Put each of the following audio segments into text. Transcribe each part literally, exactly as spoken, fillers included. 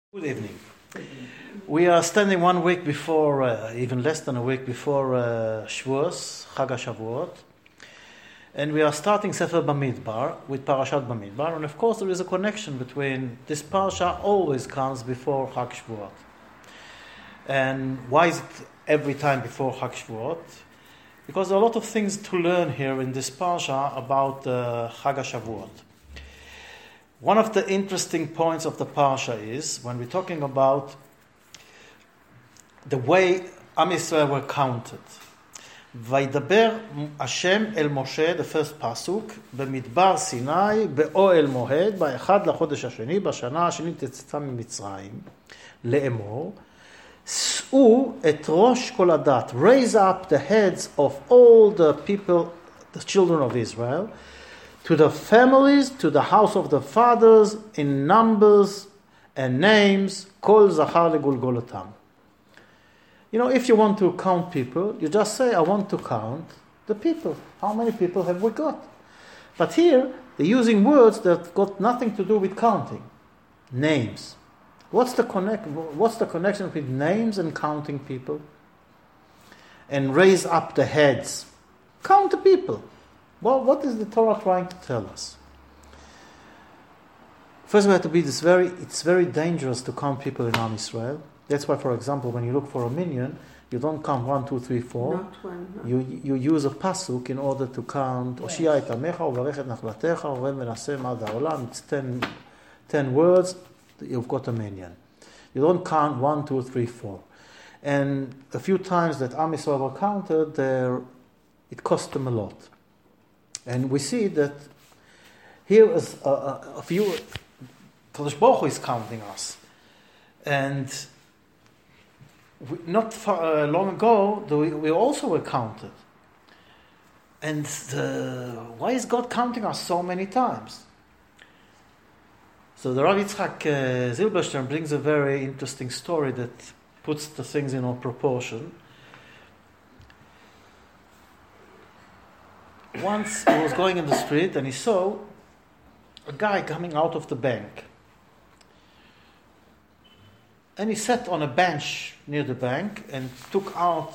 Good evening. We are standing one week before, uh, even less than a week before uh, Shavuos, Chag HaShavuot, and we are starting Sefer Bamidbar with Parashat Bamidbar, and of course there is a connection between this parasha always comes before Chag Shavuot. And why is it every time before Chag Shavuot? Because there are a lot of things to learn here in this parasha about uh, Chag HaShavuot. One of the interesting points of the parsha is when we're talking about the way Am Yisrael were counted. Vaydaber Hashem el Moshe, the first pasuk, במדבר סיני, באוהל מועד, באחד לחודש השני, בשנה השנית יצאתם ממצרים, לאמור, שאו את ראש כל הדת, raise up the heads of all the people, the children of Israel, to the families, to the house of the fathers, in numbers and names, kol zachar legulgolotam. You know, if you want to count people, you just say, I want to count the people. How many people have we got? But here, they're using words that got nothing to do with counting. Names. What's the connect? What's the connection between names and counting people? And raise up the heads. Count the people. Well, what is the Torah trying to tell us? First, we have to be this very, it's very dangerous to count people in Am Yisrael. That's why, for example, when you look for a minyan, you don't count one, two, three, four. Not one, no. You you use a pasuk in order to count. Oshia et amecha, uvarech et nachlatecha, uven venasem ad haolam. It's ten, ten words. You've got a minyan. You don't count one, two, three, four. And a few times that Am Yisrael were counted, there, it cost them a lot. And we see that here is a, a, a few, Kadosh Baruch Hu is counting us. And we, not far, uh, long ago, we, we also were counted. And the, why is God counting us so many times? So the Rav Yitzchak uh, Zilberstein brings a very interesting story that puts the things in all proportion. Once he was going in the street and he saw a guy coming out of the bank. And he sat on a bench near the bank and took out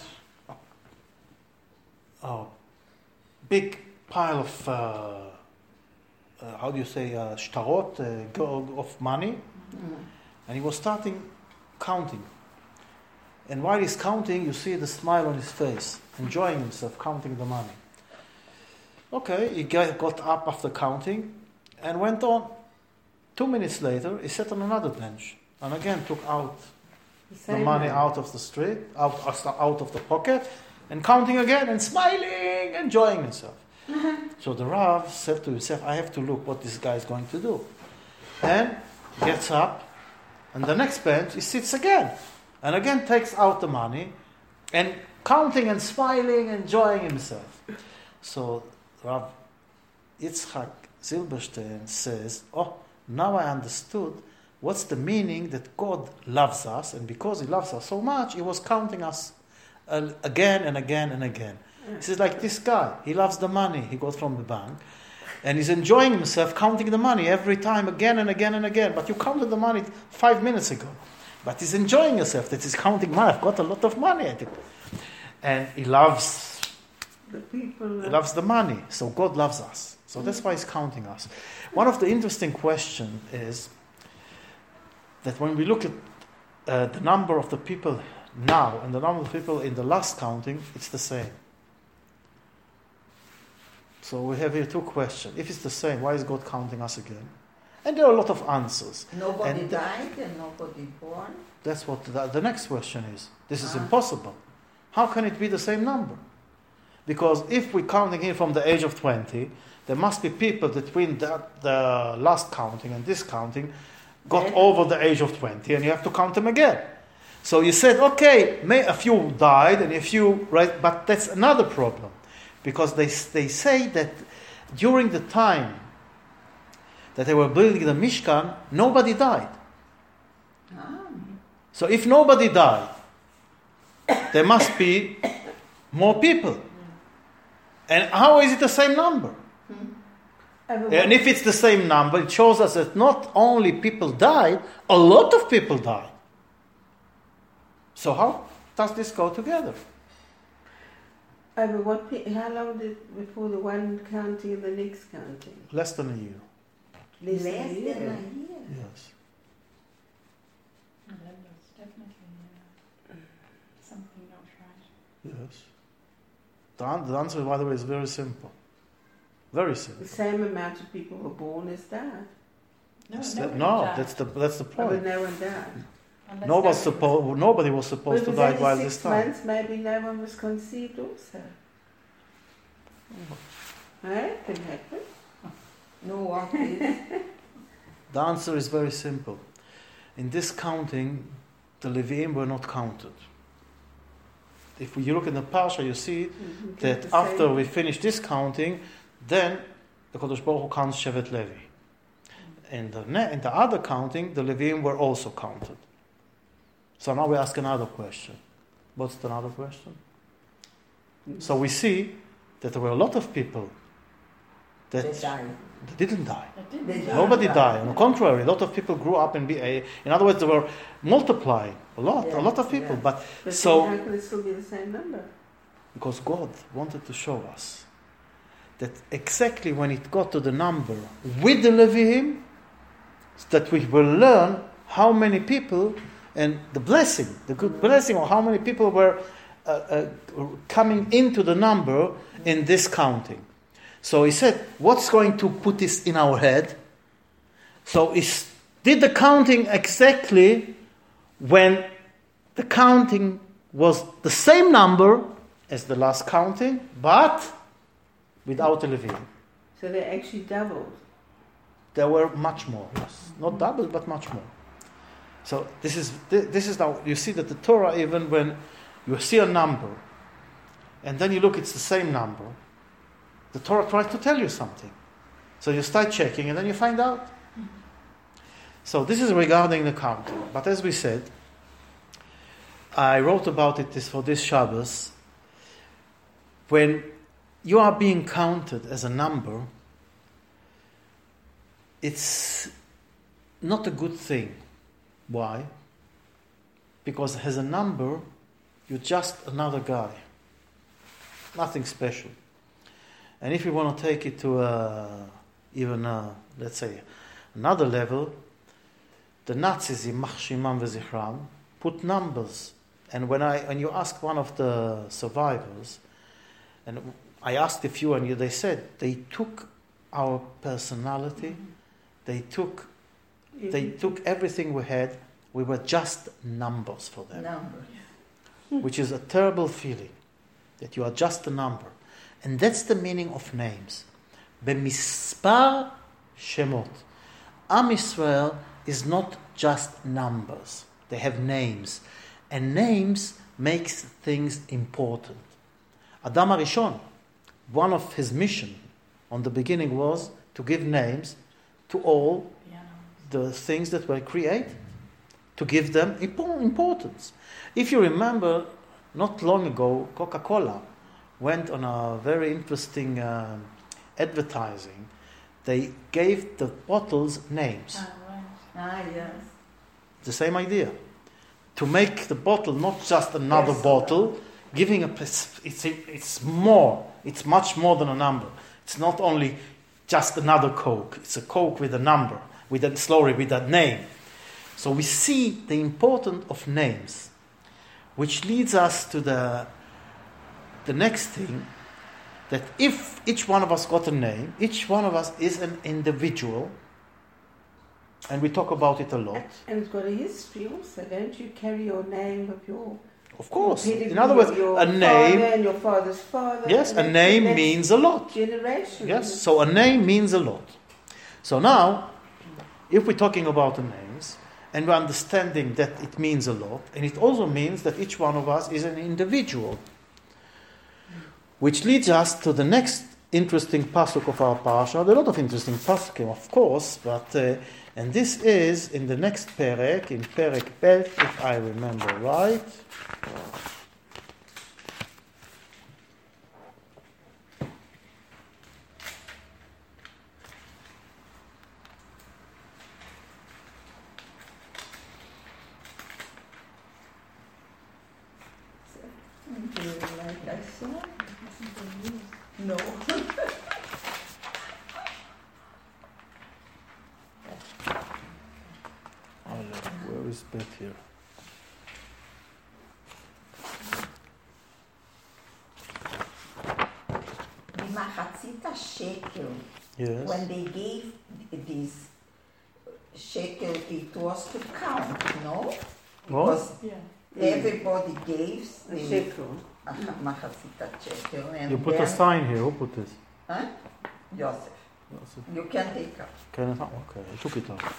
a, a big pile of, uh, uh, how do you say, uh, shtarot, uh, gold of money. Mm-hmm. And he was starting counting. And while he's counting, you see the smile on his face, enjoying himself, counting the money. Okay, he got up after counting and went on. Two minutes later, he sat on another bench and again took out the, the money way. out of the street, out, out of the pocket, and counting again and smiling, enjoying himself. Mm-hmm. So the Rav said to himself, I have to look what this guy is going to do. And he gets up, and the next bench, he sits again, and again takes out the money, and counting and smiling, enjoying himself. So Rav Yitzchak Zilberstein says, oh, now I understood what's the meaning that God loves us, and because He loves us so much, He was counting us uh, again and again and again. He says, like this guy, he loves the money he got from the bank, and he's enjoying himself counting the money every time, again and again and again. But you counted the money five minutes ago. But he's enjoying himself that he's counting money. I've got a lot of money. I think. And he loves The people He loves the money, so God loves us. So that's why He's counting us. One of the interesting questions is that when we look at uh, the number of the people now and the number of people in the last counting, it's the same. So we have here two questions. If it's the same, why is God counting us again? And there are a lot of answers. Nobody and died and nobody born. That's what the, the next question is. This is Ah. impossible. How can it be the same number? Because if we're counting here from the age of twenty, there must be people between that, the last counting and this counting got Yeah. over the age of twenty, and you have to count them again. So you said, okay, may, a few died and a few, right? But that's another problem. Because they, they say that during the time that they were building the Mishkan, nobody died. Ah. So if nobody died, there must be more people. And how is it the same number? Hmm. And if it's the same number, it shows us that not only people died, a lot of people died. So how does this go together? Uh, but what, pe- how long did before the one counting and the next counting? Less than a year. Less, Less than a than year. a year. Yes. Well, that was definitely uh, something not right. Yes. The, an- the answer, by the way, is very simple. Very simple. The same amount of people were born as died. No, That's nobody the- no, died. that's the that's the But point. no one died. Unless Nobody, somebody suppo- nobody was supposed But to it was die only while six this time. months, maybe no one was conceived also. Eh? Can happen. No what is. The answer is very simple. In this counting, the Leviim were not counted. If you look in the Parsha, you see Mhm. that The after same. we finish this counting, then the Kodesh Baruch Hu counts Shevet Levi. In the, ne- in the other counting, the Leviim were also counted. So now we ask another question. What's the other question? So we see that there were a lot of people that They died. that didn't die. That didn't They die. died. Nobody died. On the contrary, a lot of people grew up and be a. In other words, they were multiplying a lot, a Yeah, lot of people. yeah. But But so then how can it still be the same number? because God wanted to show us that exactly when it got to the number with the Leviim, that we will learn how many people and the blessing, the good blessing, or how many people were uh, uh, coming into the number in this counting. So he said, what's going to put this in our head? So he s- did the counting exactly when the counting was the same number as the last counting, but without the Leviim. So they actually doubled. There were much more, yes. Not double, but much more. So this is thi- this is now, you see that the Torah, even when you see a number, and then you look, it's the same number, the Torah tries to tell you something. So you start checking, and then you find out. So this is regarding the counting. But as we said, I wrote about it this for this Shabbos. When you are being counted as a number, it's not a good thing. Why? Because as a number, you're just another guy. Nothing special. And if you want to take it to a, even a, let's say, another level, the Nazis, Yimach Shimam v'Zichram, put numbers. And when I when you ask one of the survivors, and I asked a few, and they said they took our personality, they took they took everything we had. We were just numbers for them, Numbers. which is a terrible feeling, that you are just a number. And that's the meaning of names. B'mispar shemot. Am Yisrael is not just numbers. They have names. And names makes things important. Adam HaRishon, one of his mission on the beginning was to give names to all Yeah, the things that were created, to give them impo- importance. If you remember, not long ago, Coca-Cola went on a very interesting um, advertising. They gave the bottles names. Ah, right. Ah, yes. The same idea. To make the bottle not just another Yes. bottle, giving a pers- it's it's more. It's much more than a number. It's not only just another Coke. It's a Coke with a number, with a story, with a name. So we see the importance of names, which leads us to the the next thing, that if each one of us got a name, each one of us is an individual, and we talk about it a lot. And it's got a history also, don't you? Carry your name of your Of course. pedigree, In other words, your a father name, and your father's father. yes, and a that's name the next means a lot. generation. Yes, so a name means a lot. So now, if we're talking about the names, and we're understanding that it means a lot, and it also means that each one of us is an individual, which leads us to the next interesting pasuk of our parasha. There are a lot of interesting pasukim, of course, but uh, and this is in the next perek, in perek bet, if I remember right. this bit here. The Machatzita shekel, Yes. when they gave this shekel, it was to count, no? What? Because Yeah. everybody gave A the shekel. a Machatzita shekel. And You put then, a sign here. Who put this? Huh? Joseph, you can take up. Can I? Okay, I took it off.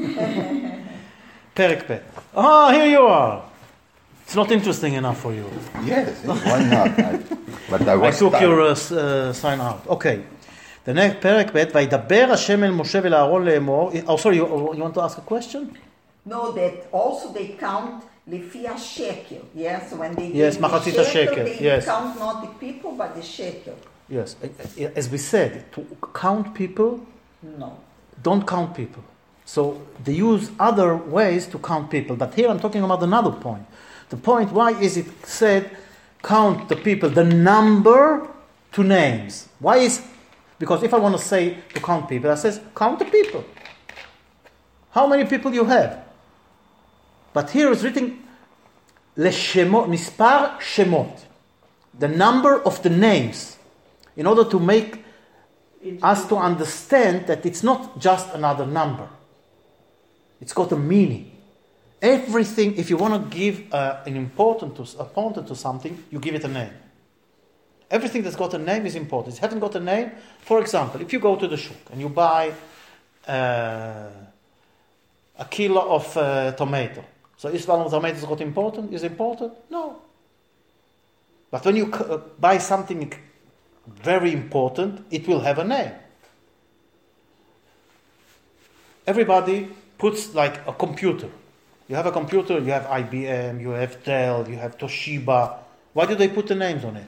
Perek Bet. Ah, here you are. It's not interesting enough for you. Yes, why not? I, but I I was took tired. your uh, s- uh, sign out. Okay. The next פרק ב' וידבר השם אל משה ולאהרון לאמור. Oh, sorry, you, you want to ask a question? No, that also they count לפי shekel. Yes, when they Yes, give the מחצית shekel, השקל, they yes. count not the people but the shekel. Yes. As we said, to count people, No. don't count people. So they use other ways to count people. But here I'm talking about another point. The point, why is it said count the people, the number to names? Why is, because if I want to say to count people, I says count the people. How many people you have? But here is written לשמות, מספר שמות, the number of the names, in order to make us to understand that it's not just another number. It's got a meaning. Everything, if you want to give uh, an important to, important to something, you give it a name. Everything that's got a name is important. If it hasn't got a name, for example, if you go to the shuk and you buy uh, a kilo of uh, tomato, so is one of the tomatoes got important? Is important? No. But when you uh, buy something very important, it will have a name. Everybody puts like a computer. You have a computer, you have I B M, you have Dell, you have Toshiba. Why do they put the names on it?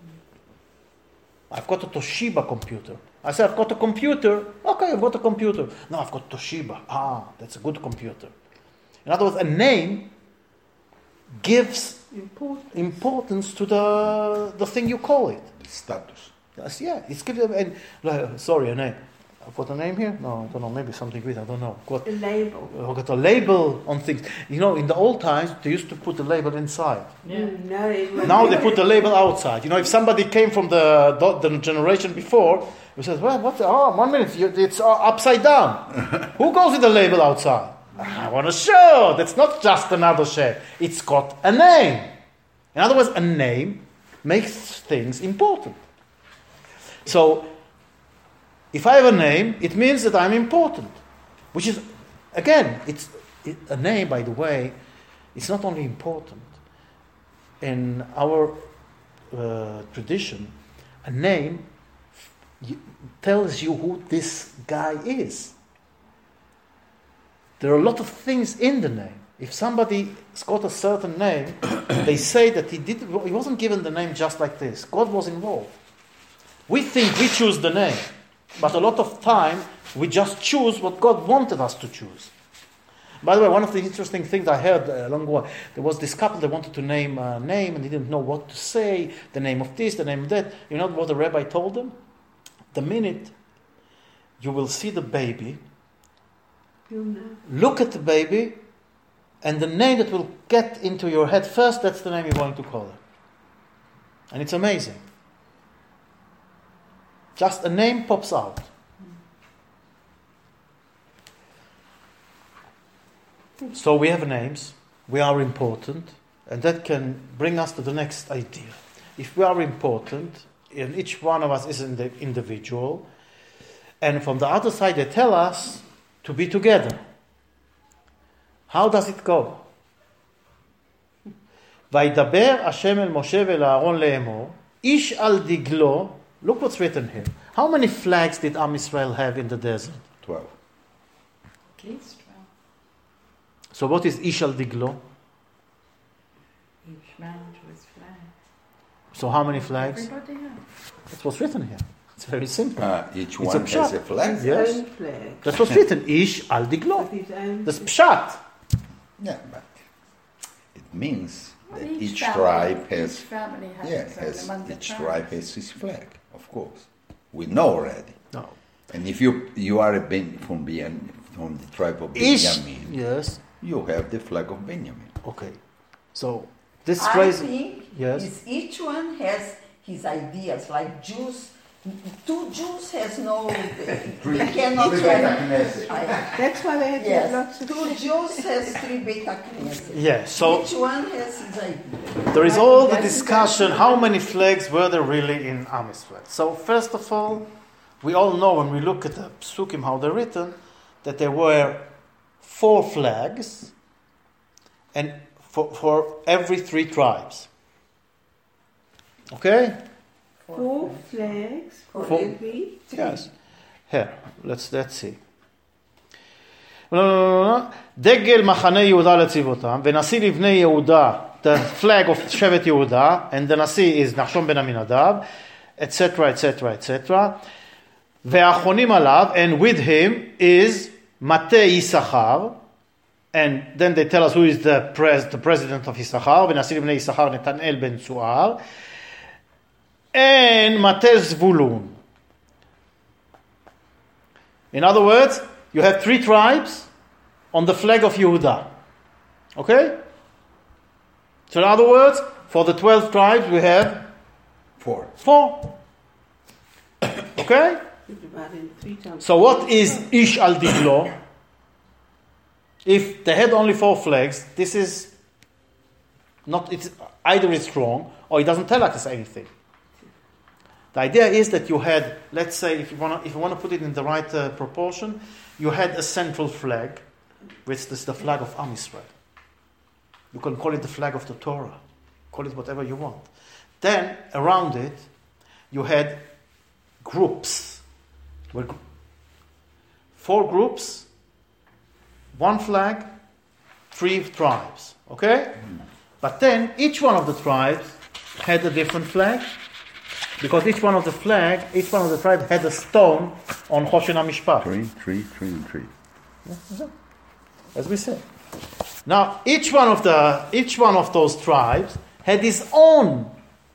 I've got a Toshiba computer. I say, I've got a computer. Okay, I've got a computer. No, I've got Toshiba. Ah, that's a good computer. In other words, a name gives Important. importance to the the thing you call it. Status. Yes, yeah, it's given. And uh, sorry, a name. I've got a name here. No, I don't know. Maybe something with I don't know. Got A label. I've got a label on things. You know, in the old times, they used to put the label inside. Yeah. Mm, no, it was Now they put the label outside. You know, if somebody came from the the, the generation before, who says, "Well, what? Oh, one minute, you, it's uh, upside down." Who goes with the label outside? I want to show that's not just another shape. It's got a name. In other words, a name makes things important. So, if I have a name, it means that I'm important. Which is, again, it's it, a name. By the way, it's not only important. In our uh, tradition, a name y- tells you who this guy is. There are a lot of things in the name. If somebody's got a certain name, they say that he did. He wasn't given the name just like this. God was involved. We think we choose the name, but a lot of time we just choose what God wanted us to choose. By the way, one of the interesting things I heard a long while, there was this couple that wanted to name a name and they didn't know what to say, the name of this, the name of that. You know what the rabbi told them? The minute you will see the baby, You'll know. look at the baby, and the name that will get into your head first, that's the name you're going to call it. And it's amazing. Just a name pops out. So we have names, we are important, and that can bring us to the next idea. If we are important, and each one of us is an individual, and from the other side they tell us to be together. How does it go? וידבר השם אל משה ואל אהרון לאמור, איש על דגלו, look what's written here. How many flags did Am Israel have in the desert? Twelve. At least twelve. So what is איש על דגלו? Each man to his flag. So how many flags? Everybody has. That's what's written here. It's very simple. Uh, each It's one a has pshat. a flag. His Yes. own flag. That's what's written. איש על With דגלו. his own That's pshat. Yeah, but it means Well, that each each family- tribe has, Each family has yeah, its own has among the each tribes. tribe has his flag, of course. We know already. No. And if you you are a ben, from Ben, from the tribe of איש, Benjamin, yes. You have the flag of Benjamin. Okay. So this I phrase. think Yes. is each one has his ideas. Like Jews, two Jews has no, they cannot have. I- That's why they had to have Yes, lots of two Jews has three Beta Knesset. Yeah. So Each one has his idea. there is all the discussion. How many flags were there really in Am Yisrael? So first of all, we all know when we look at the psukim how they're written that there were four flags, and for, for every three tribes. Okay? four flags for Four. every. Yes. Here, let's let's see. דגל מחנה יהודה לצבאותם, ונשיא לבני יהודה, the flag of שבט יהודה, and the נשיא is נחשון בן עמינדב, et cetera, et cetera, et cetera. והאחרונים עליו, and with him is מטה יששכר, and then they tell us who is the, pres, the president of יששכר, ונשיא לבני יששכר נתנאל בן צוער, and מטה זבולון. In other words, you have three tribes on the flag of Yehuda. Okay? So in other words, for the twelve tribes we have Four. four. Okay? Divided three times. So what is Ish al Diglo? If they had only four flags, this is not, it's either it's wrong or it doesn't tell us anything. The idea is that you had, let's say, if you want to, if you want to put it in the right uh, proportion, you had a central flag, which is the flag of Am Yisrael. You can call it the flag of the Torah, call it whatever you want. Then around it, you had groups, Well, gr- four groups, one flag, three tribes. Okay, but then each one of the tribes had a different flag. Because each one of the flag, each one of the tribes had a stone on Choshen HaMishpat. Three, three, three, and three. As we said. Now, each one of the each one of those tribes had his own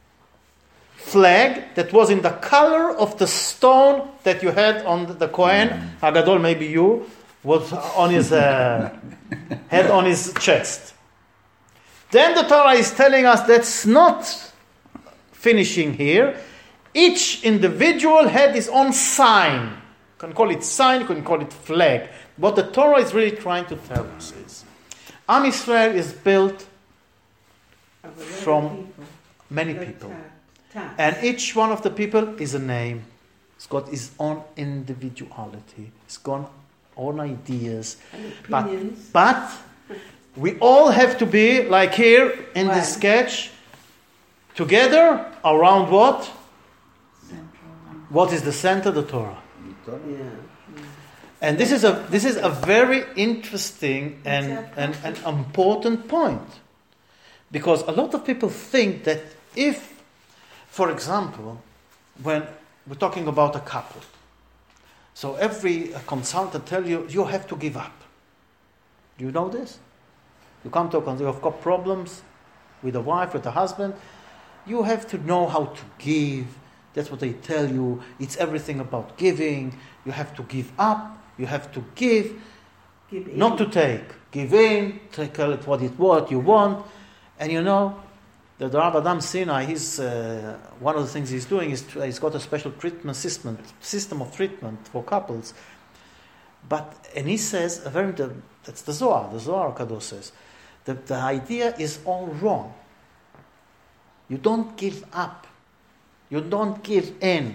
flag that was in the color of the stone that you had on the Kohen Hagadol, maybe you, was on his uh, had on his chest. Then the Torah is telling us that's not finishing here. Each individual had his own sign. You can call it sign, you can call it flag. What the Torah is really trying to tell us is Am Yisrael is built Of a from people. many Like people. ta- ta- And each one of the people is a name. It's got its own individuality. It's got own ideas. and But, opinions. but we all have to be, like here in One. this sketch, together around what? Central. What is the center? The Torah. Yeah. And this is a this is a very interesting and, and, and important point. Because a lot of people think that if, for example, when we're talking about a couple, so every uh, consultant tell you, you have to give up. Do you know this? You come to a consultant, you've got problems with a wife, with a husband, you have to know how to give. That's what they tell you. It's everything about giving. You have to give up. You have to give, Give in. not to take. Give in, take it what it what you want. And you know, the Rav Adam Sinai, he's, uh, one of the things he's doing is to, he's got a special treatment system, system of treatment for couples. But, and he says, a very, the, that's the Zohar, the Zohar Kadosh says, that the idea is all wrong. You don't give up. You don't give in.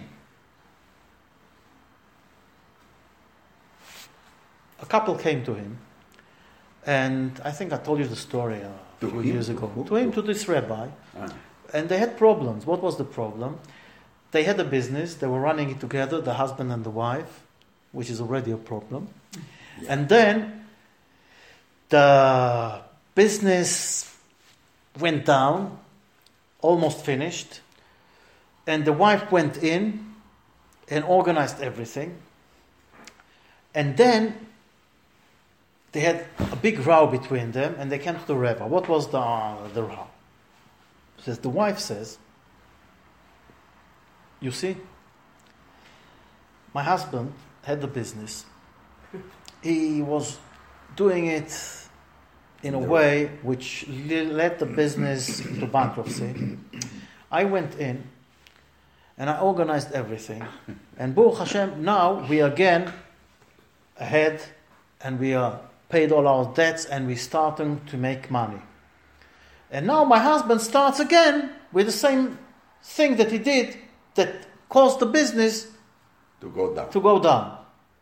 A couple came to him, and I think I told you the story a To few him? years ago. Who? To him, to this rabbi. Ah. And they had problems. What was the problem? They had a business, they were running it together, the husband and the wife, which is already a problem. Yeah. And then the business went down, almost finished, and the wife went in and organized everything. And then they had a big row between them, and they came to the rabbi. What was the uh, the row? Says the wife says, "You see, my husband had the business. He was doing it in a No. way which le- led the business to bankruptcy. I went in and I organized everything. And Baruch Hashem, now we are again ahead and we are paid all our debts and we're starting to make money. And now my husband starts again with the same thing that he did that caused the business To go down. to go down.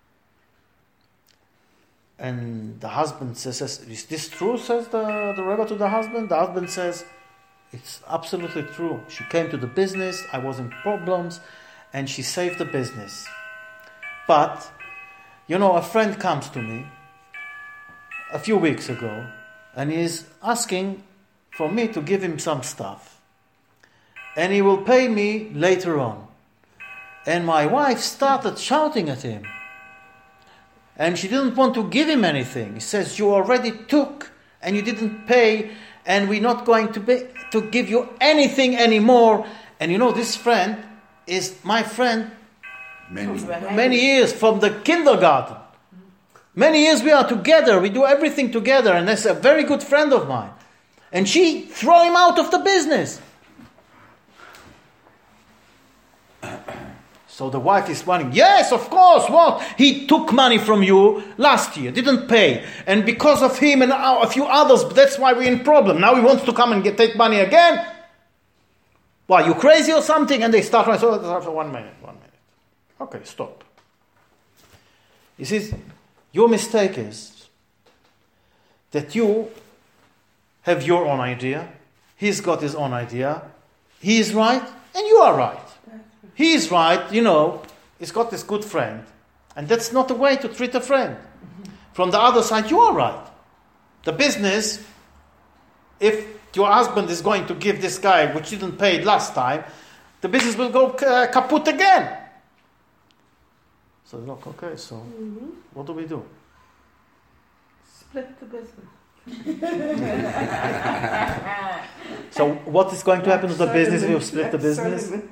And the husband says, is this true, says the, the Rebbe to the husband. The husband says, it's absolutely true. She came to the business, I was in problems, and she saved the business. But, you know, a friend comes to me a few weeks ago, and he's asking for me to give him some stuff. And he will pay me later on. And my wife started shouting at him. And she didn't want to give him anything. He says, you already took and you didn't pay and we're not going to be, to give you anything anymore. And you know, this friend is my friend Many. many years from the kindergarten. Many years we are together. We do everything together. And that's a very good friend of mine. And she threw him out of the business. So the wife is running. Yes, of course. What? He took money from you last year, didn't pay. And because of him and a few others, that's why we're in problem. Now he wants to come and get, take money again. Why, you crazy or something? And they start running. So one minute, one minute. Okay, stop. He says, your mistake is that you have your own idea. He's got his own idea. He is right and you are right. He is right, you know, he's got this good friend. And that's not the way to treat a friend. From the other side, you are right. The business, if your husband is going to give this guy, which didn't pay last time, the business will go uh, kaput again. So look, okay, so Mm-hmm. what do we do? Split the business. So what is going to happen to the Solomon, business if you split the like business? Solomon.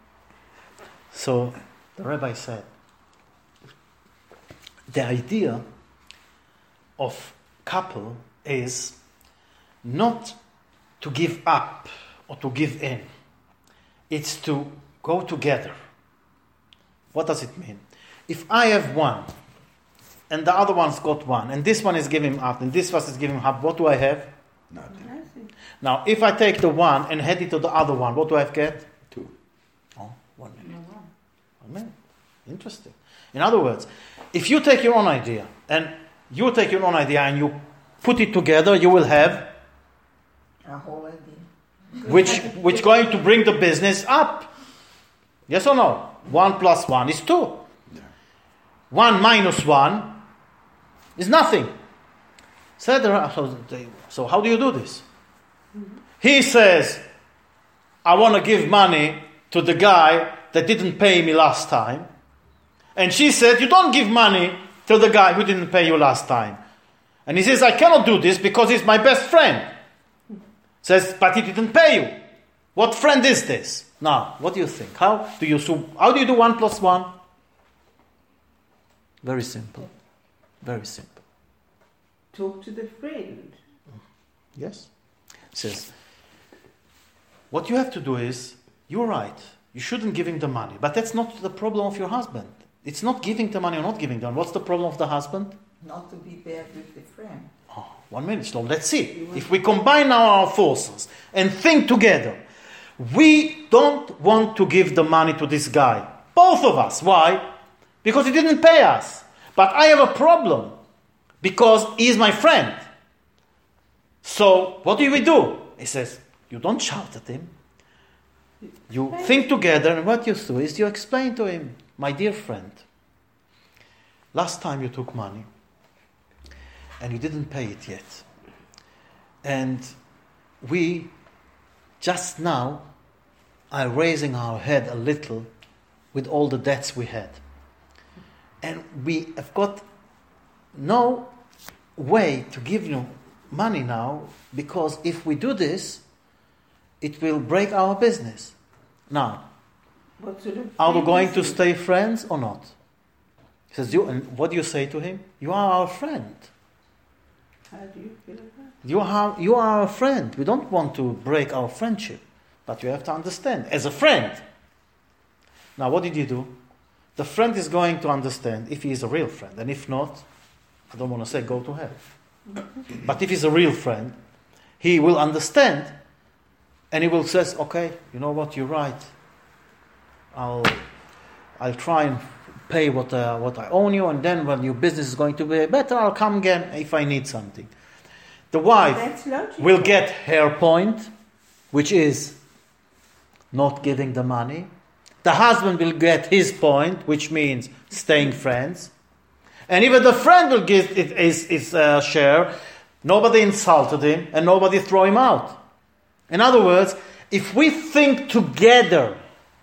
So the rabbi said, the idea of couple is not to give up or to give in. It's to go together. What does it mean? If I have one, and the other one's got one, and this one is giving up, and this one is giving up, what do I have? Nothing. Nothing. Now, if I take the one and head it to the other one, what do I get? Two. Oh, one minute. One minute. Interesting. In other words, if you take your own idea, and you take your own idea and you put it together, you will have A whole idea. which which going to bring the business up. Yes or no? One plus one is two. Yeah. One minus one is nothing. So, there are- so they- so how do you do this? He says, I want to give money to the guy that didn't pay me last time. And she said, you don't give money to the guy who didn't pay you last time. And he says, I cannot do this because he's my best friend. Says, but he didn't pay you. What friend is this? Now, what do you think? How do you so how do you do one plus one? Very simple. Very simple. Talk to the friend. Yes? It says, what you have to do is, you're right, you shouldn't give him the money. But that's not the problem of your husband. It's not giving the money or not giving the money. What's the problem of the husband? Not to be bad with the friend. Oh, one minute, so let's see. If we combine now our forces and think together, we don't want to give the money to this guy. Both of us. Why? Because he didn't pay us. But I have a problem because he is my friend. So what do we do? He says, you don't shout at him. You think together, and what you do is you explain to him, my dear friend, last time you took money and you didn't pay it yet. And we just now are raising our head a little with all the debts we had. And we have got no way to give you money now, because if we do this, it will break our business. Now, What sort of are we friend going is to he? stay friends or not? He says, you, and what do you say to him? You are our friend. How do you feel about You are, you are a friend. We don't want to break our friendship. But you have to understand, as a friend. Now, what did you do? The friend is going to understand if he is a real friend. And if not, I don't want to say go to hell. But if he's a real friend, he will understand and he will say, okay, you know what, you're right. I'll I'll try and pay what uh, what I owe you, and then when your business is going to be better, I'll come again if I need something. The wife That's logical. will get her point, which is not giving the money. The husband will get his point, which means staying friends. And even the friend will get his, his uh, share. Nobody insulted him and nobody threw him out. In other words, if we think together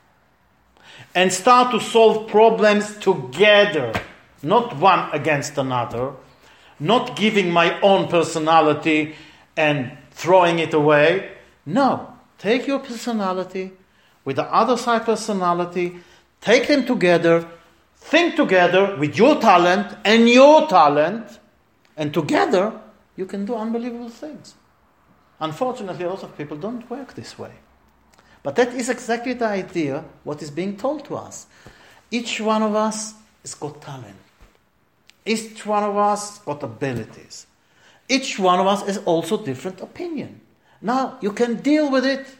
and start to solve problems together, not one against another, not giving my own personality and throwing it away. No, take your personality with the other side personality, take them together, think together with your talent and your talent, and together you can do unbelievable things. Unfortunately, a lot of people don't work this way. But that is exactly the idea, what is being told to us. Each one of us has got talent. Each one of us got abilities. Each one of us has also different opinion. Now, you can deal with it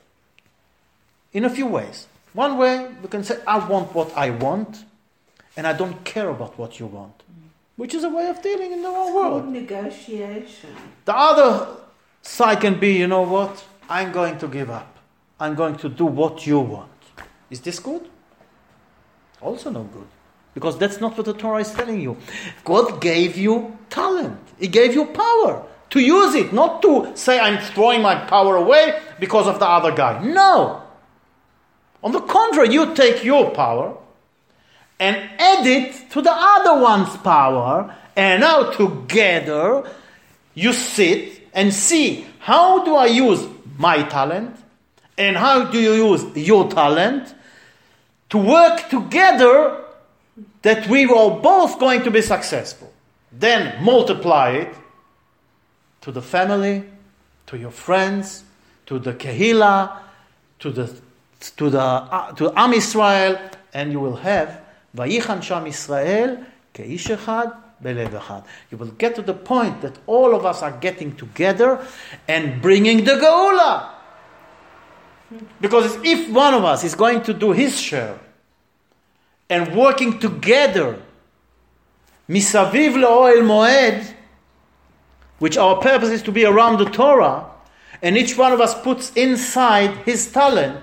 in a few ways. One way, you can say, I want what I want, and I don't care about what you want. Which is a way of dealing in the whole world. Good negotiation. The other side can be, you know what, I'm going to give up. I'm going to do what you want. Is this good? Also no good. Because that's not what the Torah is telling you. God gave you talent. He gave you power to use it, not to say I'm throwing my power away because of the other guy. No. On the contrary, you take your power and add it to the other one's power, and now together you sit and see, how do I use my talent and how do you use your talent to work together that we are both going to be successful. Then multiply it to the family, to your friends, to the Kehila, to the to the uh, to Am Israel, and you will have Vayichan Sham Israel Keish Echad Belev Echad. You will get to the point that all of us are getting together and bringing the Geula. Because if one of us is going to do his share and working together, Misaviv Le'oel Moed, which our purpose is to be around the Torah, and each one of us puts inside his talent,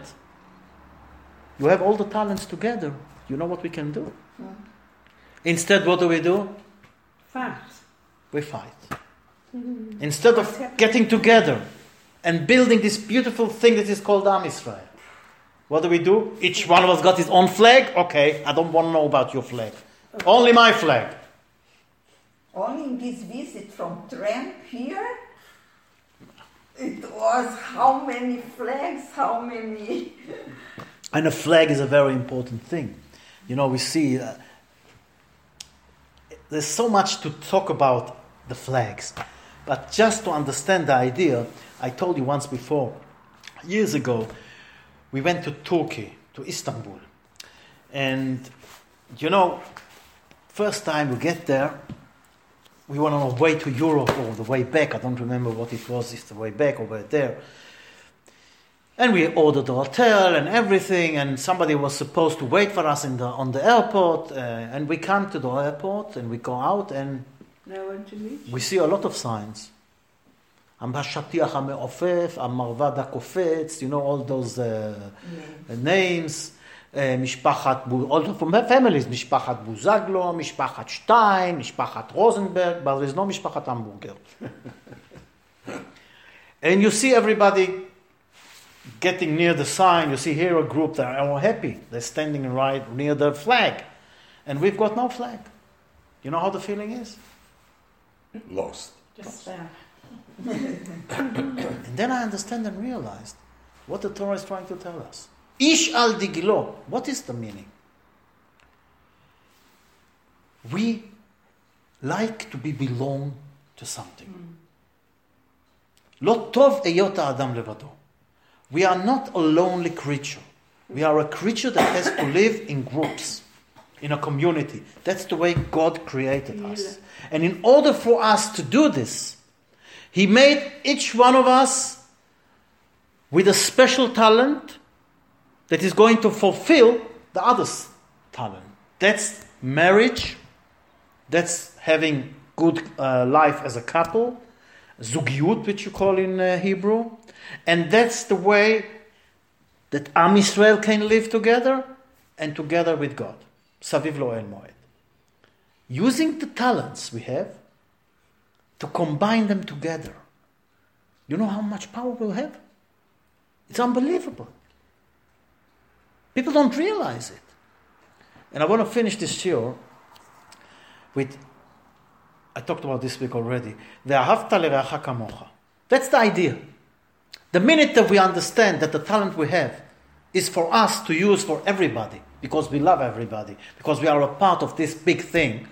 you have all the talents together. You know what we can do. Mm. Instead, what do we do? Fight. We fight. Mm-hmm. Instead of getting together and building this beautiful thing that is called Am Israel, what do we do? Each one of us got his own flag. Okay, I don't want to know about your flag. Okay. Only my flag. Only in this visit from Trump here, it was how many flags, how many... And a flag is a very important thing. You know, we see... Uh, there's so much to talk about the flags. But just to understand the idea, I told you once before, years ago, we went to Turkey, to Istanbul. And, you know, first time we get there, we were on our way to Europe or the way back. I don't remember what it was, if the way back or way there. And we ordered the hotel and everything, and somebody was supposed to wait for us in the on the airport. Uh, and we come to the airport, and we go out, and no one to meet you. We see a lot of signs. Ambashatiach HaMe'ofef, Amarvad HaKofetz, you know, all those uh, yeah. names. Mishpachat, all from families, Mishpachat Buzaglo, Mishpachat Stein, Mishpachat Rosenberg, but there is no Mishpachat Hamburger. And you see everybody getting near the sign. You see here a group that are all happy. They're standing right near the flag. And we've got no flag. You know how the feeling is? Lost. Just there. And then I understand and realized what the Torah is trying to tell us. Ish al digilo. What is the meaning? We like to be belong to to something. לא טוב היות האדם לבדו. We are not a lonely creature. We are a creature that has to live in groups, in a community. That's the way God created us. And in order for us to do this, He made each one of us with a special talent that is going to fulfill the other's talent. That's marriage. That's having good uh, life as a couple. Zugiyut, which you call in uh, Hebrew. And that's the way that Am Yisrael can live together and together with God. Saviv Lo'el Moed. Using the talents we have to combine them together. You know how much power we'll have? It's unbelievable. People don't realize it. And I want to finish this shiur with, I talked about this week already, Ve'ahavta l'reacha kamocha. That's the idea. The minute that we understand that the talent we have is for us to use for everybody, because we love everybody, because we are a part of this big thing,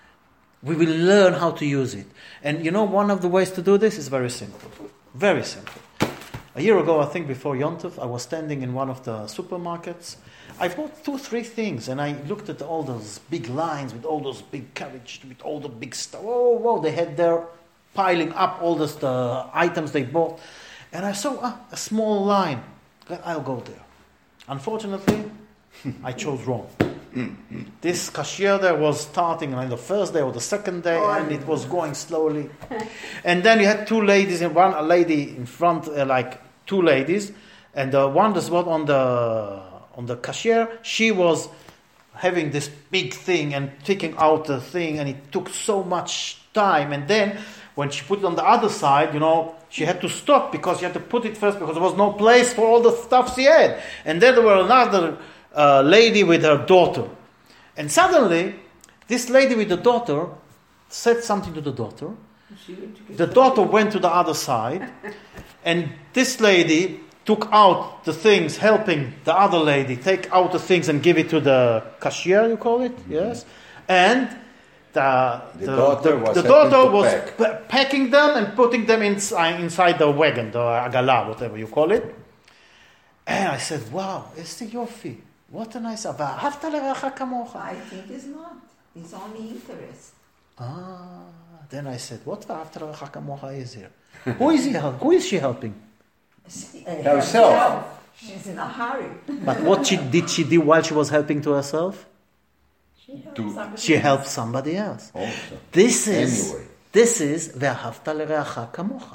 we will learn how to use it. And you know, one of the ways to do this is very simple. Very simple. A year ago, I think before Yom Tov, I was standing in one of the supermarkets. I bought two, three things, and I looked at all those big lines with all those big carriage, with all the big stuff. Oh, whoa, they had there piling up all those, the items they bought. And I saw ah, a small line. I'll go there. Unfortunately, I chose wrong. This cashier there was starting on the first day or the second day, oh, and it was going slowly. And then you had two ladies, and one a lady in front, uh, like two ladies, and the one that was on the on the cashier, she was having this big thing and taking out the thing, and it took so much time. And then when she put it on the other side, you know, she had to stop because she had to put it first because there was no place for all the stuff she had. And then there were another uh, lady with her daughter. And suddenly, this lady with the daughter said something to the daughter. The daughter went to the other side. And this lady took out the things, helping the other lady take out the things and give it to the cashier, you call it? Mm-hmm. Yes. And The, the, the daughter the, was, the daughter was pack. p- packing them and putting them inside, inside the wagon, the agala, whatever you call it. And I said, wow, איזה יופי. What a nice... ואהבת לרעך כמוך. I think it's not. It's only interest. Ah, then I said, what ואהבת לרעך כמוך is here? Who is he helping? Who is she helping? She, uh, herself. herself. She's in a hurry. But what she, did she do while she was helping to herself? She helped To- somebody She else. helped somebody else. Also. This is Anyway. this is ואהבת לרעך כמוך.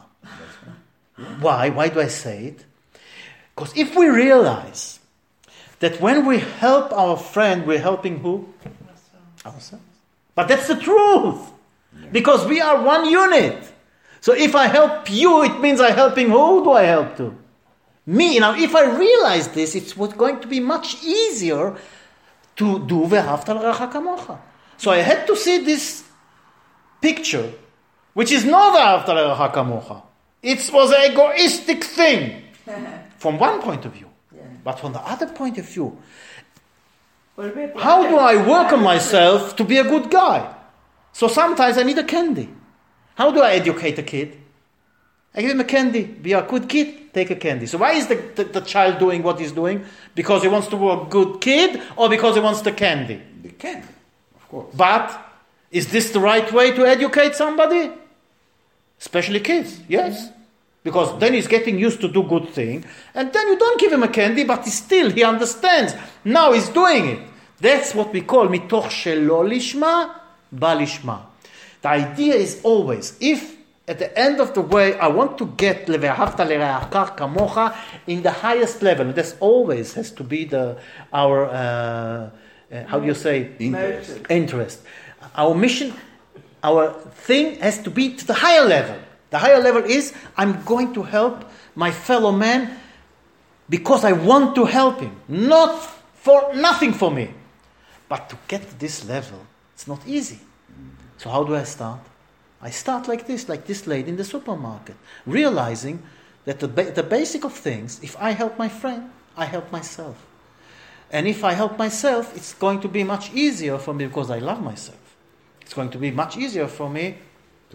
Why? Why do I say it? Because if we realize that when we help our friend, we're helping who? Ourselves. But that's the truth. Because we are one unit. So if I help you, it means I'm helping who? Who do I help to? Me. Now, if I realize this, it's going to be much easier to do ואהבת לרעך כמוך. So I had to see this picture, which is not ואהבת לרעך כמוך. It was an egoistic thing from one point of view. Yeah. But from the other point of view, Well, we- how do I work on myself to be a good guy? So sometimes I need a candy. How do I educate a kid? I give him a candy. Be a good kid, take a candy. So why is the, the, the child doing what he's doing? Because he wants to be a good kid or because he wants the candy? They can, of course. But is this the right way to educate somebody? Especially kids, yes. Because then he's getting used to do good thing. And then you don't give him a candy, but he still, he understands. Now he's doing it. That's what we call mitoch shelo lishma, ba lishma. The idea is always, if at the end of the way, I want to get leve'ahavta le're'ach kamocha in the highest level. This always has to be the our uh, uh, how do you say Interest. interest. Our mission, our thing has to be to the higher level. The higher level is I'm going to help my fellow man because I want to help him, not for nothing for me. But to get to this level, it's not easy. So how do I start? I start like this, like this lady in the supermarket, realizing that the, ba- the basic of things, if I help my friend, I help myself. And if I help myself, it's going to be much easier for me because I love myself. It's going to be much easier for me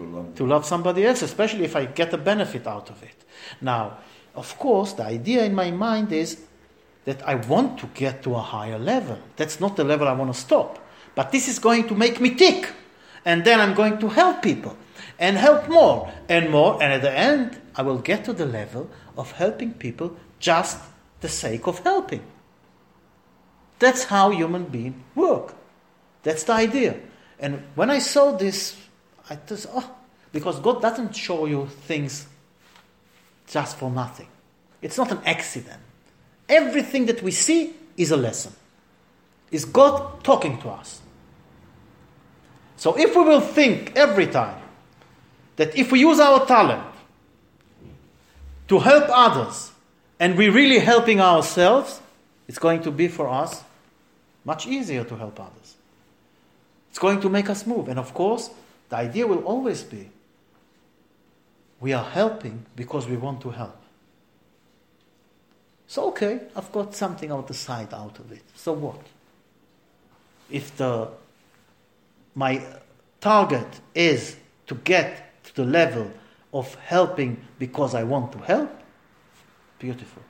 To love. to love somebody else, especially if I get a benefit out of it. Now, of course, the idea in my mind is that I want to get to a higher level. That's not the level I want to stop. But this is going to make me tick. And then I'm going to help people. And help more and more. And at the end, I will get to the level of helping people just the sake of helping. That's how human beings work. That's the idea. And when I saw this, I just, oh, because God doesn't show you things just for nothing. It's not an accident. Everything that we see is a lesson. Is God talking to us. So if we will think every time that if we use our talent to help others and we're really helping ourselves, it's going to be for us much easier to help others. It's going to make us move. And of course, the idea will always be we are helping because we want to help. So okay, I've got something on the side out of it. So what? If the my target is to get to the level of helping because I want to help, beautiful.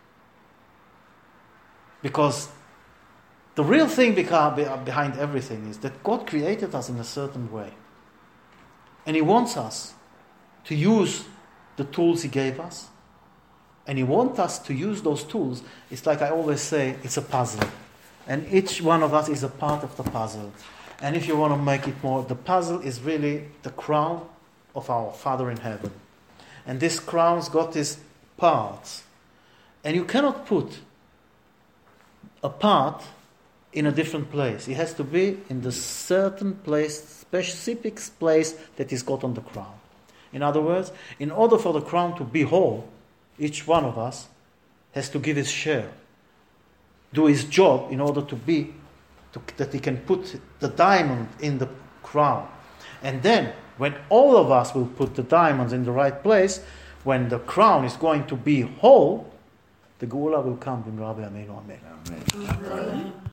Because the real thing behind everything is that God created us in a certain way. And He wants us to use the tools He gave us. And He wants us to use those tools. It's like I always say, it's a puzzle. And each one of us is a part of the puzzle. And if you want to make it more, the puzzle is really the crown of our Father in heaven. And this crown's got its parts. And you cannot put a part in a different place. It has to be in the certain place, specific place that is got on the crown. In other words, in order for the crown to be whole, each one of us has to give his share, do his job in order to be, to, that he can put the diamond in the crown. And then, when all of us will put the diamonds in the right place, when the crown is going to be whole, the Geula will come. Amen. Amen.